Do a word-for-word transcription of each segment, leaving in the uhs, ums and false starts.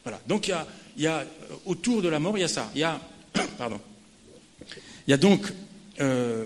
Voilà. Donc il y a, il y a autour de la mort, il y a ça. Il y a, pardon. Il y a donc euh,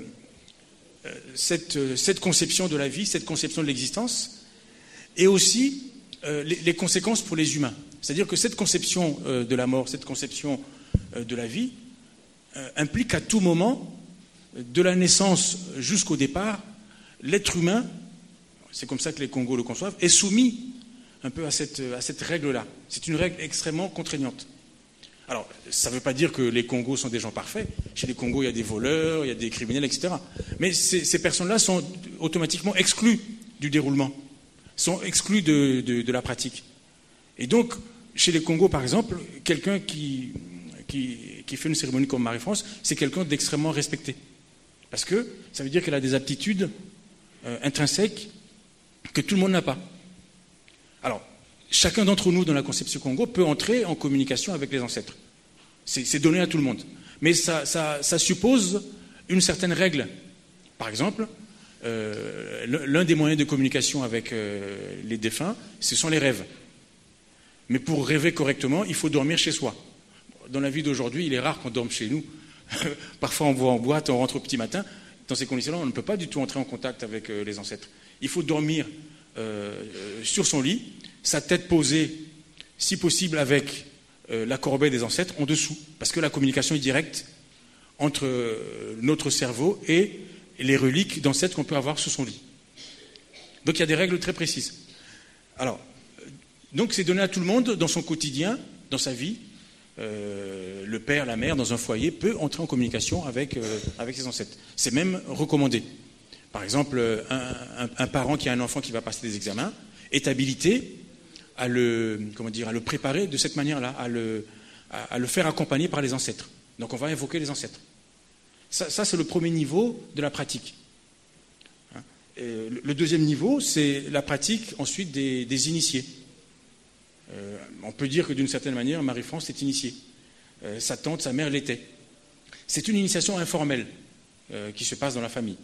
cette, cette conception de la vie, cette conception de l'existence, et aussi euh, les, les conséquences pour les humains. C'est-à-dire que cette conception euh, de la mort, cette conception euh, de la vie, euh, implique à tout moment, de la naissance jusqu'au départ, l'être humain, c'est comme ça que les Congos le conçoivent, est soumis un peu à cette, à cette règle-là. C'est une règle extrêmement contraignante. Alors, ça ne veut pas dire que les Congos sont des gens parfaits. Chez les Congos, il y a des voleurs, il y a des criminels, et cetera. Mais ces, ces personnes-là sont automatiquement exclues du déroulement, sont exclues de, de, de la pratique. Et donc, chez les Congos, par exemple, quelqu'un qui, qui, qui fait une cérémonie comme Marie-France, c'est quelqu'un d'extrêmement respecté. Parce que ça veut dire qu'elle a des aptitudes euh, intrinsèques que tout le monde n'a pas. Alors, chacun d'entre nous dans la conception Congo peut entrer en communication avec les ancêtres. C'est, c'est donné à tout le monde. Mais ça, ça, ça suppose une certaine règle. Par exemple, euh, l'un des moyens de communication avec euh, les défunts, ce sont les rêves. Mais pour rêver correctement, il faut dormir chez soi. Dans la vie d'aujourd'hui, il est rare qu'on dorme chez nous. Parfois, on va en boîte, on rentre au petit matin. Dans ces conditions-là, on ne peut pas du tout entrer en contact avec euh, les ancêtres. Il faut dormir euh, sur son lit, sa tête posée, si possible, avec euh, la corbeille des ancêtres en dessous, parce que la communication est directe entre euh, notre cerveau et les reliques d'ancêtres qu'on peut avoir sous son lit. Donc il y a des règles très précises. Alors, donc c'est donné à tout le monde dans son quotidien, dans sa vie. Euh, le père, la mère, dans un foyer, peut entrer en communication avec, euh, avec ses ancêtres. C'est même recommandé. Par exemple, un, un, un parent qui a un enfant qui va passer des examens est habilité à le, comment dire, à le préparer de cette manière-là, à le, à, à le faire accompagner par les ancêtres. Donc on va invoquer les ancêtres. Ça, ça c'est le premier niveau de la pratique. Hein. Et le deuxième niveau, c'est la pratique ensuite des, des initiés. Euh, on peut dire que d'une certaine manière, Marie-France est initiée. Euh, sa tante, sa mère l'était. C'est une initiation informelle euh, qui se passe dans la famille.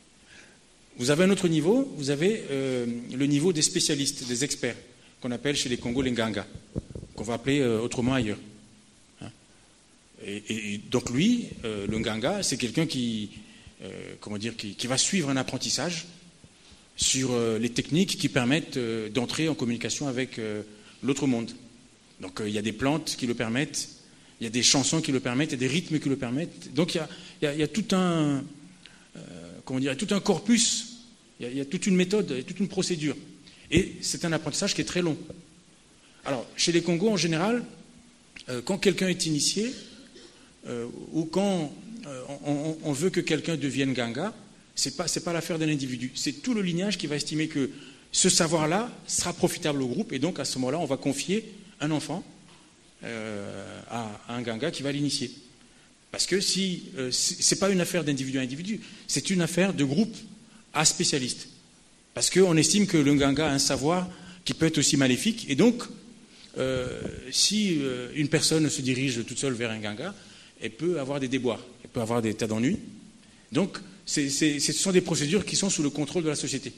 Vous avez un autre niveau, vous avez euh, le niveau des spécialistes, des experts, qu'on appelle chez les Congos les Nganga, qu'on va appeler euh, autrement ailleurs. Hein. Et, et donc lui, euh, le Nganga, c'est quelqu'un qui, euh, comment dire, qui, qui va suivre un apprentissage sur euh, les techniques qui permettent euh, d'entrer en communication avec euh, l'autre monde. Donc euh, il y a des plantes qui le permettent, il y a des chansons qui le permettent, il y a des rythmes qui le permettent. Donc il y a, il y a, il y a tout un, euh, comment dire, tout un corpus, il y, a, il y a toute une méthode, il y a toute une procédure. Et c'est un apprentissage qui est très long. Alors chez les Congos en général, euh, quand quelqu'un est initié euh, ou quand euh, on, on veut que quelqu'un devienne Nganga, c'est pas c'est pas l'affaire d'un individu, c'est tout le lignage qui va estimer que ce savoir-là sera profitable au groupe, et donc à ce moment-là, on va confier un enfant euh, à, à un Nganga qui va l'initier. Parce que si euh, c'est pas une affaire d'individu à individu, c'est une affaire de groupe à spécialiste. Parce qu'on estime que le Nganga a un savoir qui peut être aussi maléfique, et donc euh, si euh, une personne se dirige toute seule vers un Nganga, elle peut avoir des déboires, elle peut avoir des tas d'ennuis. Donc c'est, c'est, ce sont des procédures qui sont sous le contrôle de la société.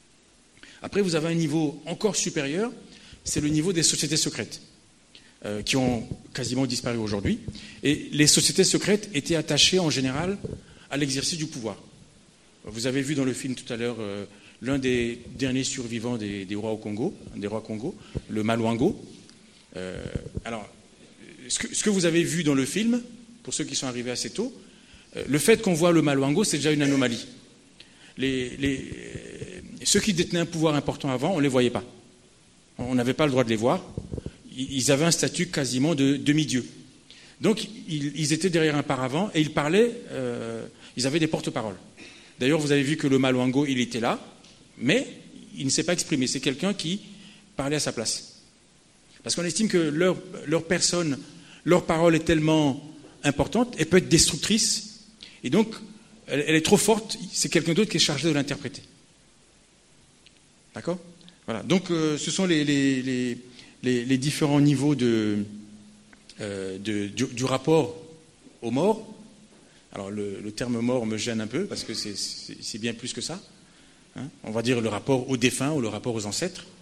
Après, vous avez un niveau encore supérieur, c'est le niveau des sociétés secrètes, euh, qui ont quasiment disparu aujourd'hui. Et les sociétés secrètes étaient attachées en général à l'exercice du pouvoir. Vous avez vu dans le film tout à l'heure euh, l'un des derniers survivants des, des rois au Congo, des rois Congo, le Maluango. Euh, alors, ce que, ce que vous avez vu dans le film, pour ceux qui sont arrivés assez tôt, euh, le fait qu'on voit le Maluango, c'est déjà une anomalie. Les, les, ceux qui détenaient un pouvoir important avant, on ne les voyait pas. On n'avait pas le droit de les voir. Ils avaient un statut quasiment de demi-dieu. Donc, ils, ils étaient derrière un paravent et ils parlaient, euh, ils avaient des porte-paroles. D'ailleurs, vous avez vu que le Maluango, il était là, mais il ne s'est pas exprimé. C'est quelqu'un qui parlait à sa place. Parce qu'on estime que leur, leur personne, leur parole est tellement importante, elle peut être destructrice, et donc, elle, elle est trop forte, c'est quelqu'un d'autre qui est chargé de l'interpréter. D'accord ? Voilà. Donc, euh, ce sont les, les, les, les, les différents niveaux de, euh, de, du, du rapport aux morts. Alors, le, le terme mort me gêne un peu, parce que c'est, c'est, c'est bien plus que ça. Hein ? On va dire le rapport aux défunts ou le rapport aux ancêtres.